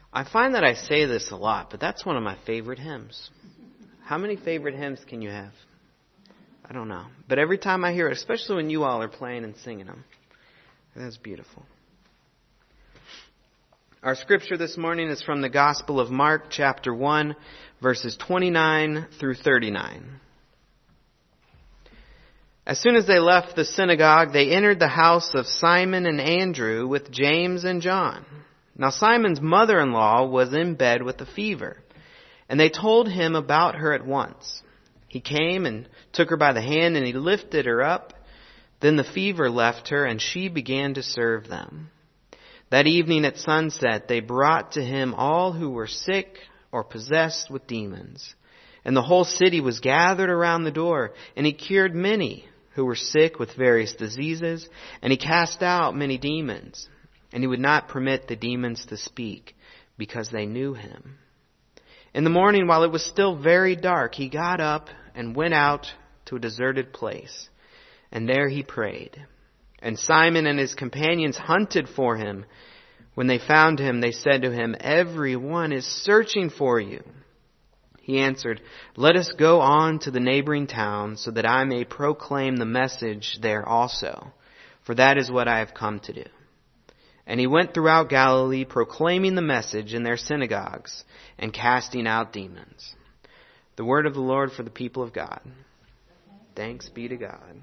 I find that I say this a lot, but that's one of my favorite hymns. How many favorite hymns can you have? I don't know. But every time I hear it, especially when you all are playing and singing them, that's beautiful. Our scripture this morning is from the Gospel of Mark, chapter 1, verses 29 through 39. As soon as they left the synagogue, they entered the house of Simon and Andrew with James and John. Now Simon's mother-in-law was in bed with a fever, and they told him about her at once. He came and took her by the hand, and he lifted her up. Then the fever left her, and she began to serve them. That evening at sunset, they brought to him all who were sick or possessed with demons. And the whole city was gathered around the door, and he cured many who were sick with various diseases, and he cast out many demons. And he would not permit the demons to speak, because they knew him. In the morning, while it was still very dark, he got up and went out to a deserted place. And there he prayed. And Simon and his companions hunted for him. When they found him, they said to him, "Everyone is searching for you." He answered, "Let us go on to the neighboring town, so that I may proclaim the message there also. For that is what I have come to do." And he went throughout Galilee, proclaiming the message in their synagogues and casting out demons. The word of the Lord for the people of God. Thanks be to God.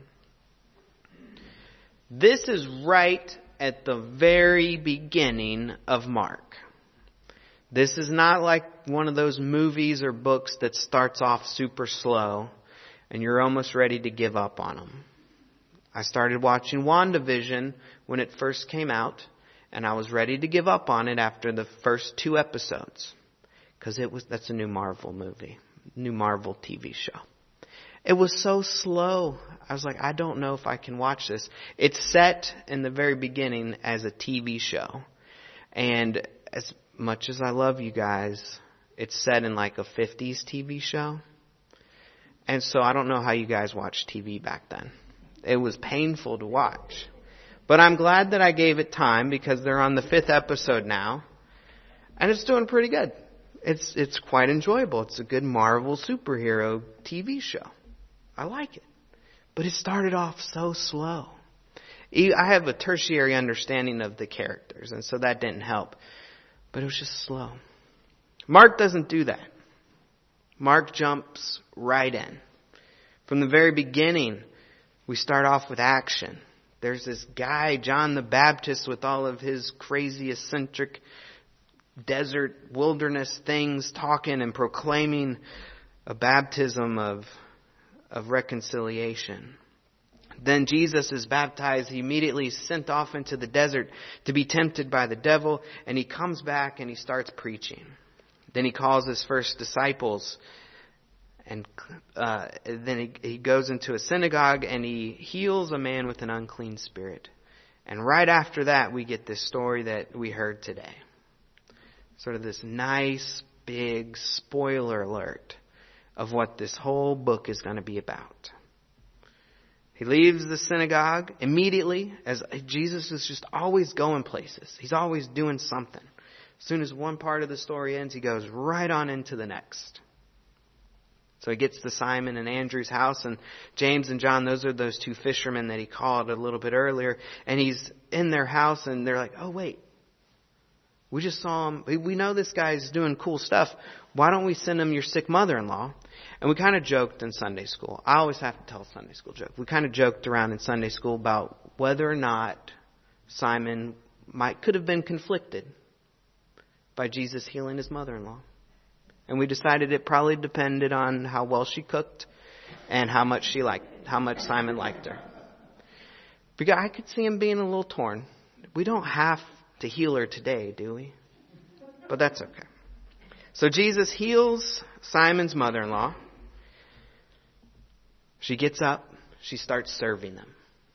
This is right at the very beginning of Mark. This is not like one of those movies or books that starts off super slow and you're almost ready to give up on them. I started watching WandaVision when it first came out, and I was ready to give up on it after the first 2 episodes. Because that's a new Marvel movie, new Marvel TV show. It was so slow. I was like, I don't know if I can watch this. It's set in the very beginning as a TV show. And as much as I love you guys, it's set in like a 50s TV show. And so I don't know how you guys watched TV back then. It was painful to watch. But I'm glad that I gave it time, because they're on the 5th episode now. And it's doing pretty good. It's quite enjoyable. It's a good Marvel superhero TV show. I like it. But it started off so slow. I have a tertiary understanding of the characters, and so that didn't help. But it was just slow. Mark doesn't do that. Mark jumps right in. From the very beginning, we start off with action. There's this guy, John the Baptist, with all of his crazy, eccentric, desert, wilderness things, talking and proclaiming a baptism of reconciliation. Then Jesus is baptized. He immediately is sent off into the desert to be tempted by the devil. And he comes back and he starts preaching. Then he calls his first disciples. And then he goes into a synagogue and he heals a man with an unclean spirit. And right after that, we get this story that we heard today. Sort of this nice, big spoiler alert of what this whole book is going to be about. He leaves the synagogue immediately, as Jesus is just always going places. He's always doing something. As soon as one part of the story ends, he goes right on into the next. So he gets to Simon and Andrew's house, and James and John, those are those 2 fishermen that he called a little bit earlier. And he's in their house, and they're like, "Oh, wait. We just saw him. We know this guy's doing cool stuff. Why don't we send him your sick mother-in-law?" And we kind of joked in Sunday school. I always have to tell a Sunday school joke. We kind of joked around in Sunday school about whether or not Simon could have been conflicted by Jesus healing his mother-in-law. And we decided it probably depended on how well she cooked and how much Simon liked her. Because I could see him being a little torn. We don't have to heal her today, do we? But that's okay. So Jesus heals Simon's mother-in-law. She gets up. She starts serving them.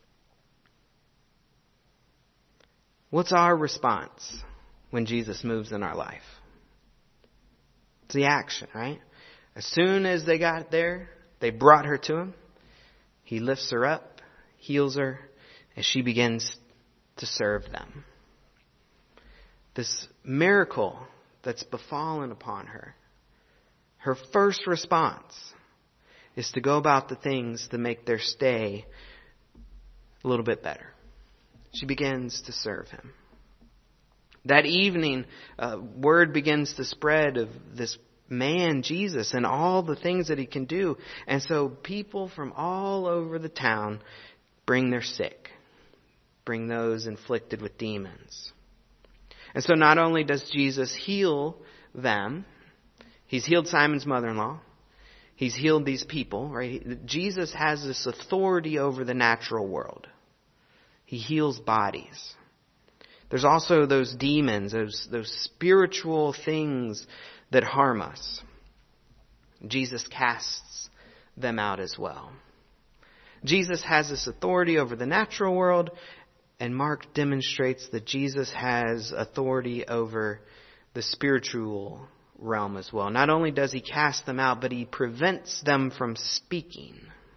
What's our response when Jesus moves in our life? It's the action, right? As soon as they got there, they brought her to him. He lifts her up, heals her, and she begins to serve them. This miracle that's befallen upon her, her first response is to go about the things to make their stay a little bit better. She begins to serve him. That evening, word begins to spread of this man, Jesus, and all the things that he can do. And so people from all over the town bring their sick, bring those inflicted with demons. And so not only does Jesus heal them, he's healed Simon's mother-in-law, he's healed these people, right? Jesus has this authority over the natural world. He heals bodies. There's also those demons, those spiritual things that harm us. Jesus casts them out as well. Jesus has this authority over the natural world, and Mark demonstrates that Jesus has authority over the spiritual realm as well. Not only does he cast them out, but he prevents them from speaking.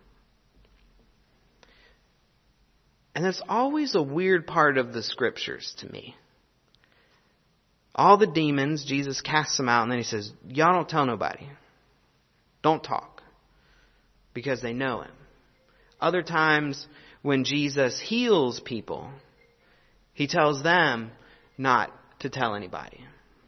And that's always a weird part of the scriptures to me. All the demons, Jesus casts them out, and then he says, y'all don't tell nobody. Don't talk. Because they know him. Other times when Jesus heals people, he tells them not to tell anybody.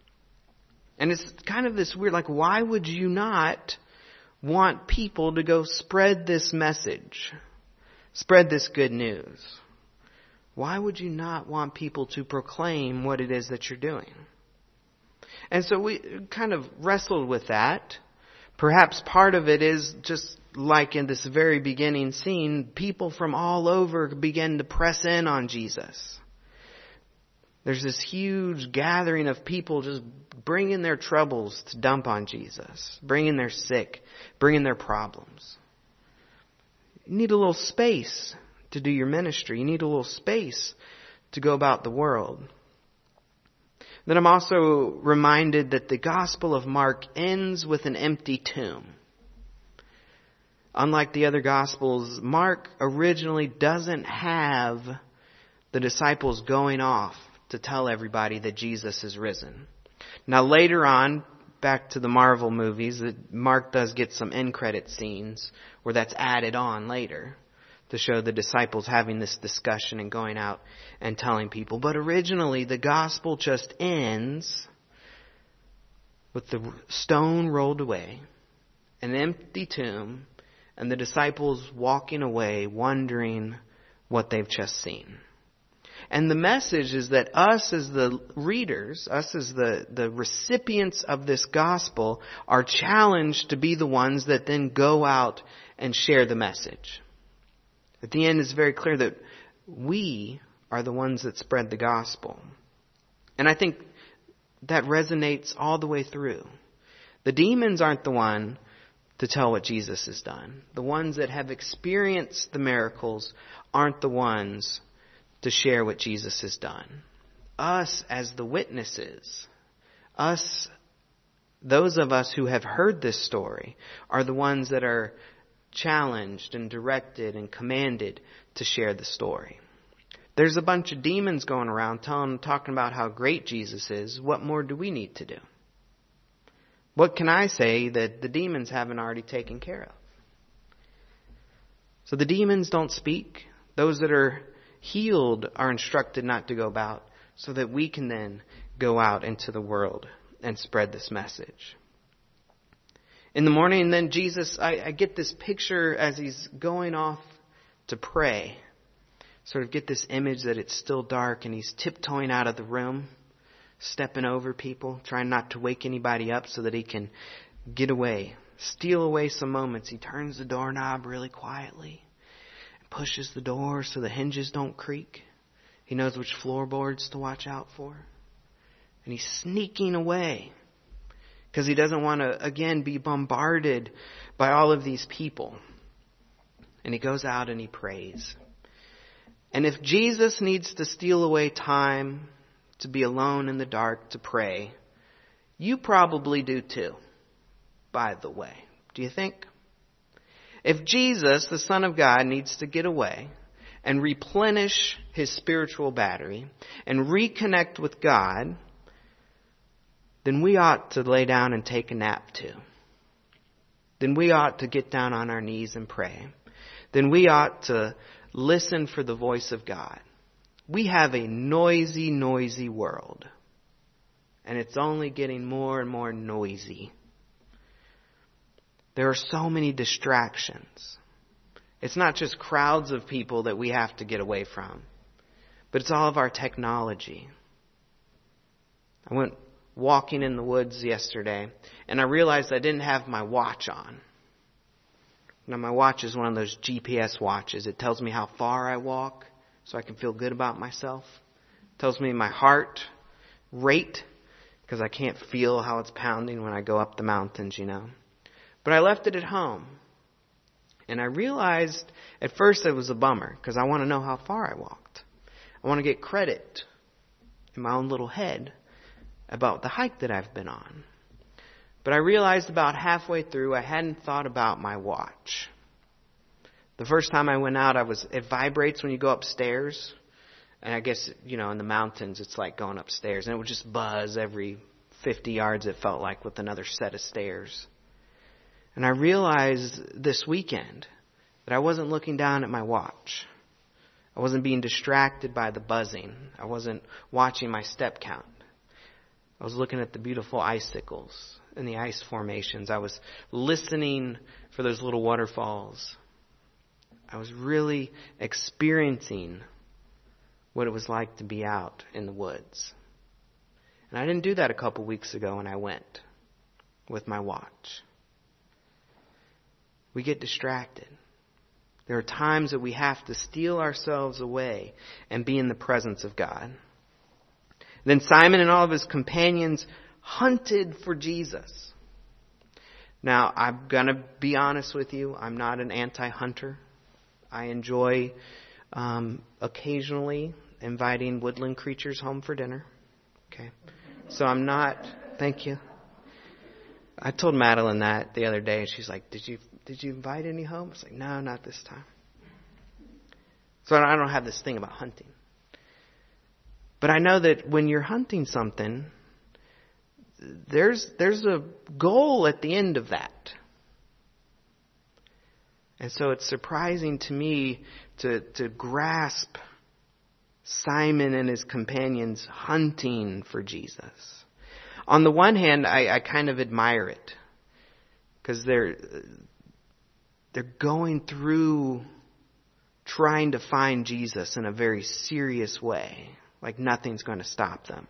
And it's kind of this weird, like, why would you not want people to go spread this message? Spread this good news. Why would you not want people to proclaim what it is that you're doing? And so we kind of wrestled with that. Perhaps part of it is just like in this very beginning scene, people from all over begin to press in on Jesus. There's this huge gathering of people just bringing their troubles to dump on Jesus, bringing their sick, bringing their problems. You need a little space to do your ministry. You need a little space to go about the world. Then I'm also reminded that the Gospel of Mark ends with an empty tomb. Unlike the other Gospels, Mark originally doesn't have the disciples going off to tell everybody that Jesus is risen. Now later on, back to the Marvel movies, Mark does get some end credit scenes where that's added on later to show the disciples having this discussion and going out and telling people. But originally, the gospel just ends with the stone rolled away, an empty tomb, and the disciples walking away wondering what they've just seen. And the message is that us as the readers, us as the recipients of this gospel, are challenged to be the ones that then go out and share the message. At the end, it's very clear that we are the ones that spread the gospel. And I think that resonates all the way through. The demons aren't the one to tell what Jesus has done. The ones that have experienced the miracles aren't the ones to share what Jesus has done. Us as the witnesses, those of us who have heard this story, are the ones that are challenged and directed and commanded to share the story. There's a bunch of demons going around talking about how great Jesus is. What more do we need to do? What can I say that the demons haven't already taken care of? So the demons don't speak. Those that are healed are instructed not to go about, so that we can then go out into the world and spread this message. In the morning, then Jesus, I get this picture as he's going off to pray. Sort of get this image that it's still dark and he's tiptoeing out of the room, stepping over people, trying not to wake anybody up so that he can get away, steal away some moments. He turns the doorknob really quietly and pushes the door so the hinges don't creak. He knows which floorboards to watch out for. And he's sneaking away because he doesn't want to, again, be bombarded by all of these people. And he goes out and he prays. And if Jesus needs to steal away time to be alone in the dark to pray, you probably do too, by the way. Do you think? If Jesus, the Son of God, needs to get away and replenish his spiritual battery and reconnect with God, then we ought to lay down and take a nap too. Then we ought to get down on our knees and pray. Then we ought to listen for the voice of God. We have a noisy, noisy world. And it's only getting more and more noisy. There are so many distractions. It's not just crowds of people that we have to get away from, but it's all of our technology. I went walking in the woods yesterday, and I realized I didn't have my watch on. Now, my watch is one of those GPS watches. It tells me how far I walk, so I can feel good about myself. It tells me my heart rate, because I can't feel how it's pounding when I go up the mountains, But I left it at home. And I realized at first it was a bummer, because I want to know how far I walked. I want to get credit in my own little head about the hike that I've been on. But I realized about halfway through I hadn't thought about my watch. The first time I went out, it vibrates when you go upstairs. And I guess, in the mountains, it's like going upstairs. And it would just buzz every 50 yards, it felt like, with another set of stairs. And I realized this weekend that I wasn't looking down at my watch. I wasn't being distracted by the buzzing. I wasn't watching my step count. I was looking at the beautiful icicles and the ice formations. I was listening for those little waterfalls. I was really experiencing what it was like to be out in the woods. And I didn't do that a couple weeks ago when I went with my watch. We get distracted. There are times that we have to steal ourselves away and be in the presence of God. Then Simon and all of his companions hunted for Jesus. Now, I'm going to be honest with you. I'm not an anti-hunter. I enjoy occasionally inviting woodland creatures home for dinner. Okay. So I'm not, thank you. I told Madeline that the other day, and she's like, did you invite any home? I was like, no, not this time. So I don't have this thing about hunting. But I know that when you're hunting something, there's a goal at the end of that. And so it's surprising to me to grasp Simon and his companions hunting for Jesus. On the one hand, I kind of admire it, because they're going through trying to find Jesus in a very serious way, like nothing's going to stop them.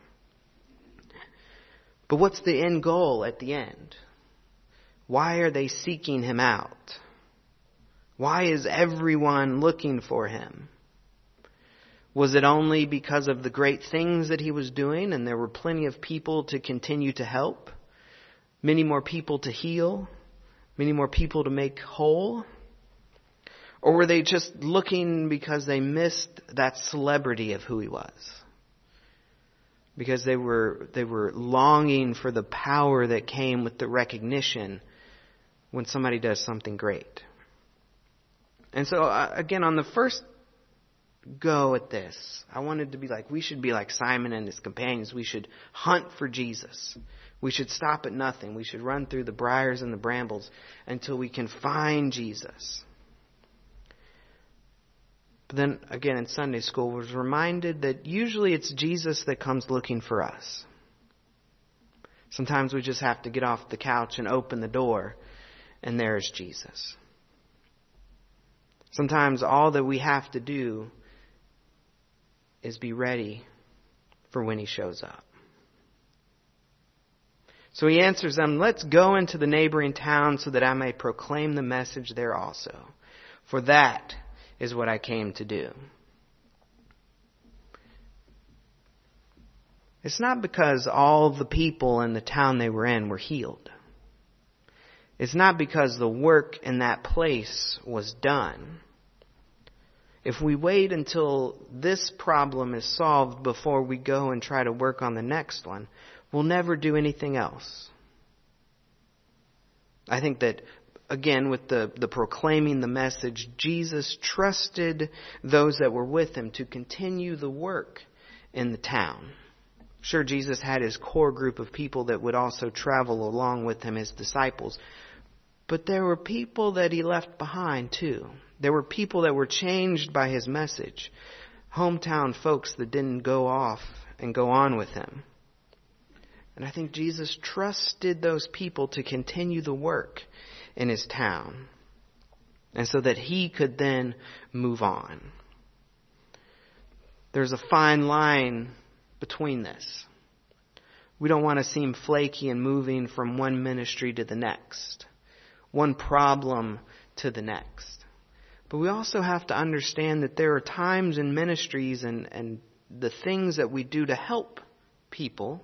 But what's the end goal at the end? Why are they seeking him out? Why is everyone looking for him? Was it only because of the great things that he was doing and there were plenty of people to continue to help? Many more people to heal? Many more people to make whole? Or were they just looking because they missed that celebrity of who he was? Because they were longing for the power that came with the recognition when somebody does something great. And so, again, on the first go at this, I wanted to be like, we should be like Simon and his companions. We should hunt for Jesus. We should stop at nothing. We should run through the briars and the brambles until we can find Jesus. But then, again, in Sunday school, I was reminded that usually it's Jesus that comes looking for us. Sometimes we just have to get off the couch and open the door, and there's Jesus. Sometimes all that we have to do is be ready for when he shows up. So he answers them, let's go into the neighboring town so that I may proclaim the message there also. For that is what I came to do. It's not because all the people in the town they were in were healed. It's not because the work in that place was done. If we wait until this problem is solved before we go and try to work on the next one, we'll never do anything else. I think that, again, with the proclaiming the message, Jesus trusted those that were with him to continue the work in the town, Sure, Jesus had his core group of people that would also travel along with him, his disciples. But there were people that he left behind too. There were people that were changed by his message. Hometown folks that didn't go off and go on with him. And I think Jesus trusted those people to continue the work in his town. And so that he could then move on. There's a fine line between this. We don't want to seem flaky and moving from one ministry to the next. One problem to the next. But we also have to understand that there are times in ministries and the things that we do to help people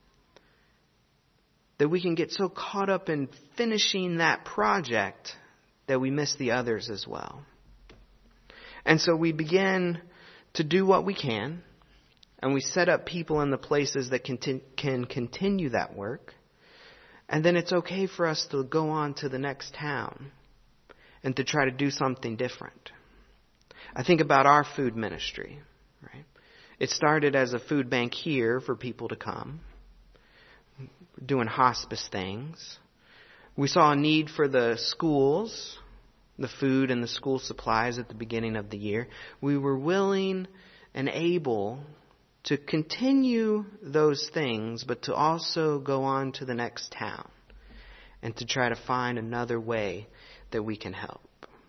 that we can get so caught up in finishing that project that we miss the others as well. And so we begin to do what we can, and we set up people in the places that can continue that work. And then it's okay for us to go on to the next town and to try to do something different. I think about our food ministry, right? It started as a food bank here for people to come. We're doing hospice things. We saw a need for the schools, the food and the school supplies at the beginning of the year. We were willing and able to continue those things, but to also go on to the next town and to try to find another way that we can help.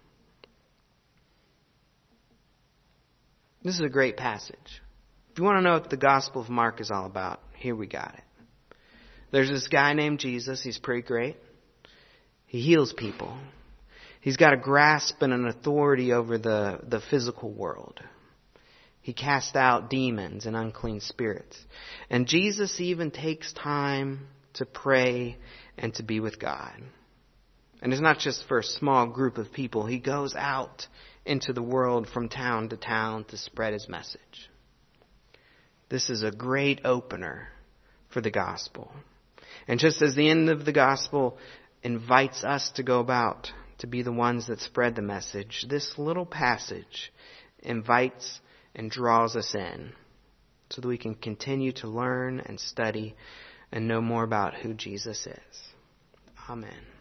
This is a great passage. If you want to know what the Gospel of Mark is all about, here we got it. There's this guy named Jesus. He's pretty great. He heals people. He's got a grasp and an authority over the physical world. He casts out demons and unclean spirits. And Jesus even takes time to pray and to be with God. And it's not just for a small group of people. He goes out into the world from town to town to spread his message. This is a great opener for the gospel. And just as the end of the gospel invites us to go about to be the ones that spread the message, this little passage invites and draws us in so that we can continue to learn and study and know more about who Jesus is. Amen.